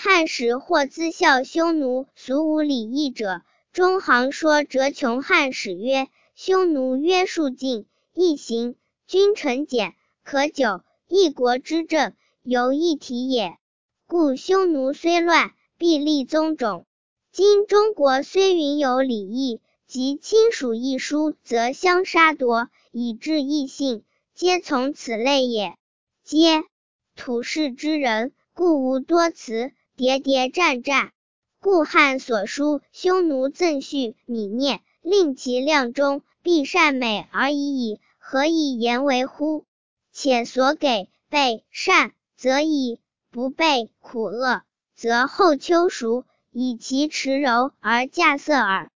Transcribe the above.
汉时或自效匈奴，俗无礼义者。中行说折穷汉使曰：匈奴约束尽，易行，君臣简，可久，一国之政，犹一体也。故匈奴虽乱，必立宗种。今中国虽云有礼义，及亲属一疏，则相杀夺，以致异姓，皆从此类也。皆土氏之人，故无多辞，迭迭战战。故汉所书匈奴赠序泯念，令其量中，必善美而已矣，何以言为乎？且所给备善，则以；不备苦恶，则后秋熟，以其迟柔而稼色耳。